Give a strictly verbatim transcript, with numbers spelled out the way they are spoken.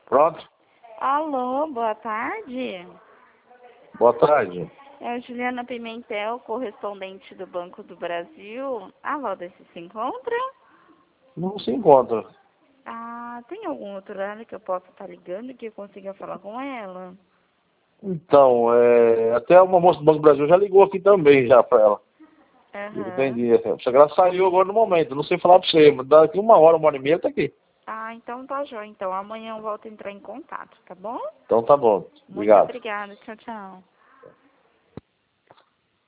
Pronto? Alô, boa tarde. Boa tarde. É a Juliana Pimentel, correspondente do Banco do Brasil. A Valdecy se encontra? Não se encontra. Ah, tem algum outro horário que eu possa estar ligando que eu consiga falar com ela? Então, é, até uma moça do Banco do Brasil já ligou aqui também, já pra ela. Eu Aham. entendi. Só que ela saiu agora no momento, não sei falar pra você, mas daqui uma hora, uma hora e meia tá aqui. Ah, então tá jóia. Então amanhã eu volto a entrar em contato, tá bom? Então tá bom. Muito Obrigado. obrigada. Tchau, tchau.